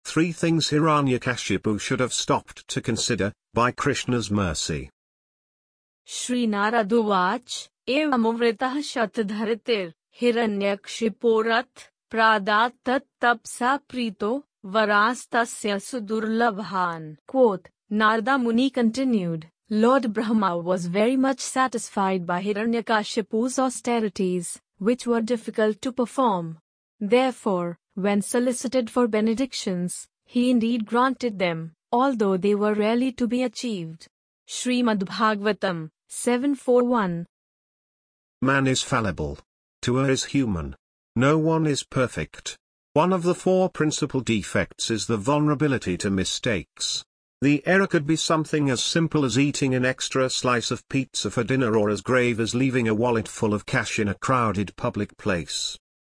3 things Hiranyakashipu should have stopped to consider, by Krishna's mercy. Srinaraduvac, evamuvritah shatadharitir, Hiranyakashiporath, pradat tat tapsa prito, varastasya sudurlabhan. Quote, Narada Muni continued, Lord Brahma was very much satisfied by Hiranyakashipu's austerities, which were difficult to perform. Therefore, when solicited for benedictions, he indeed granted them, although they were rarely to be achieved. Srimad Bhagavatam 7:41. Man is fallible. To err is human. No one is perfect. One of the 4 principal defects is the vulnerability to mistakes. The error could be something as simple as eating an extra slice of pizza for dinner, or as grave as leaving a wallet full of cash in a crowded public place.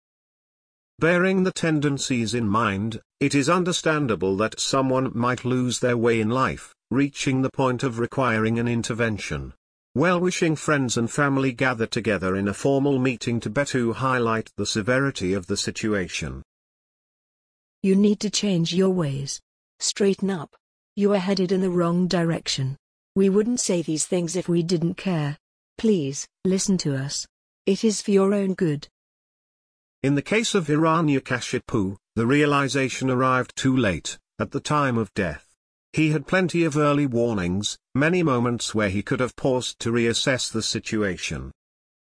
Bearing the tendencies in mind, it is understandable that someone might lose their way in life, reaching the point of requiring an intervention. Well-wishing friends and family gather together in a formal meeting to better highlight the severity of the situation. You need to change your ways. Straighten up. You are headed in the wrong direction. We wouldn't say these things if we didn't care. Please, listen to us. It is for your own good. In the case of Hiranyakashipu, the realization arrived too late, at the time of death. He had plenty of early warnings, many moments where he could have paused to reassess the situation.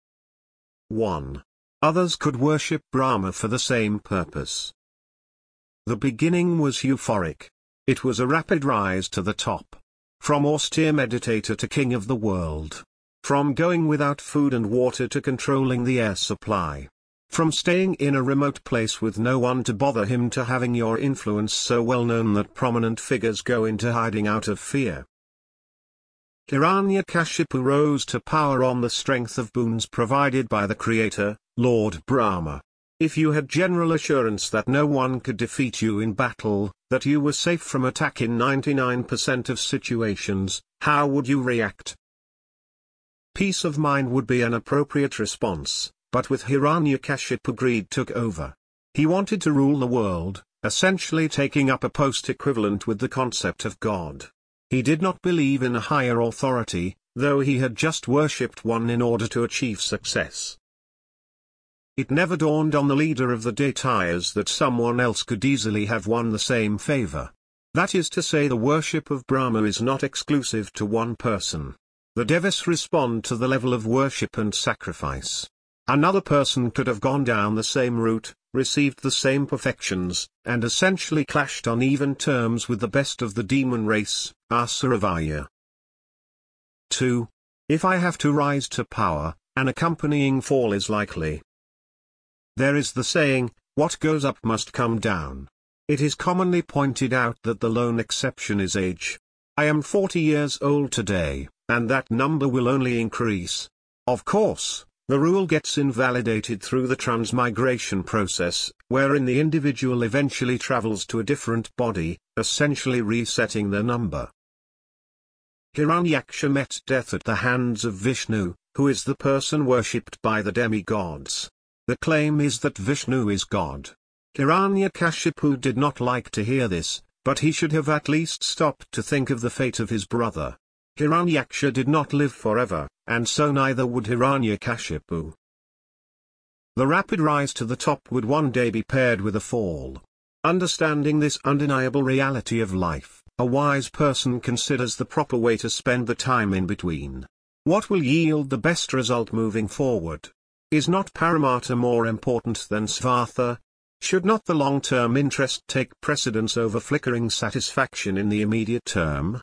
1. Others could worship Brahma for the same purpose. The beginning was euphoric. It was a rapid rise to the top. From austere meditator to king of the world. From going without food and water to controlling the air supply. From staying in a remote place with no one to bother him to having your influence so well known that prominent figures go into hiding out of fear. Hiranyakashipu rose to power on the strength of boons provided by the Creator, Lord Brahma. If you had general assurance that no one could defeat you in battle, that you were safe from attack in 99% of situations, how would you react? Peace of mind would be an appropriate response, but with Hiranyakashipu greed took over. He wanted to rule the world, essentially taking up a post equivalent with the concept of God. He did not believe in a higher authority, though he had just worshipped one in order to achieve success. It never dawned on the leader of the Daitayas that someone else could easily have won the same favor. That is to say, the worship of Brahma is not exclusive to one person. The devas respond to the level of worship and sacrifice. Another person could have gone down the same route, received the same perfections, and essentially clashed on even terms with the best of the demon race, Asuravaya. 2. If I have to rise to power, an accompanying fall is likely. There is the saying, what goes up must come down. It is commonly pointed out that the lone exception is age. I am 40 years old today, and that number will only increase. Of course, the rule gets invalidated through the transmigration process, wherein the individual eventually travels to a different body, essentially resetting their number. Hiranyaksha met death at the hands of Vishnu, who is the person worshipped by the demigods. The claim is that Vishnu is God. Hiranyakashipu did not like to hear this, but he should have at least stopped to think of the fate of his brother. Hiranyaksha did not live forever, and so neither would Hiranyakashipu. The rapid rise to the top would one day be paired with a fall. Understanding this undeniable reality of life, a wise person considers the proper way to spend the time in between. What will yield the best result moving forward? Is not Paramata more important than Svartha? Should not the long-term interest take precedence over flickering satisfaction in the immediate term?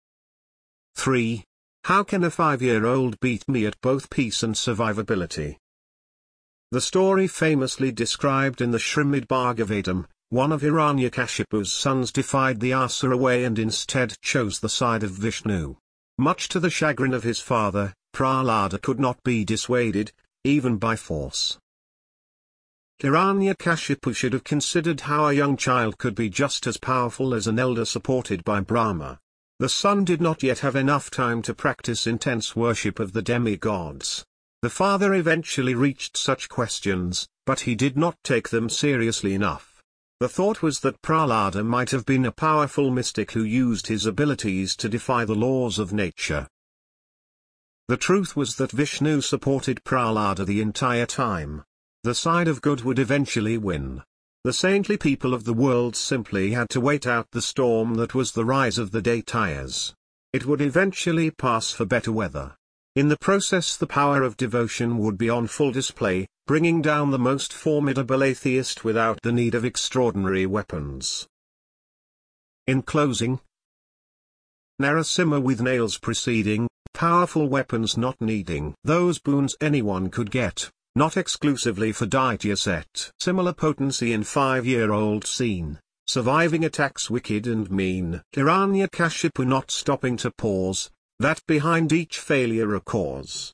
3. How can a 5-year-old beat me at both peace and survivability? The story famously described in the Srimad Bhagavatam, one of Hiranyakashipu's sons defied the Asura way and instead chose the side of Vishnu. Much to the chagrin of his father, Prahlada could not be dissuaded, even by force. Hiranyakashipu should have considered how a young child could be just as powerful as an elder supported by Brahma. The son did not yet have enough time to practice intense worship of the demigods. The father eventually reached such questions, but he did not take them seriously enough. The thought was that Prahlada might have been a powerful mystic who used his abilities to defy the laws of nature. The truth was that Vishnu supported Prahlada the entire time. The side of good would eventually win. The saintly people of the world simply had to wait out the storm that was the rise of the Daitayas. It would eventually pass for better weather. In the process the power of devotion would be on full display, bringing down the most formidable atheist without the need of extraordinary weapons. In closing, Narasimha with nails preceding, powerful weapons not needing those boons anyone could get, not exclusively for Daitya set. Similar potency in 5-year-old scene, surviving attacks wicked and mean. Hiranyakashipu not stopping to pause, that behind each failure a cause.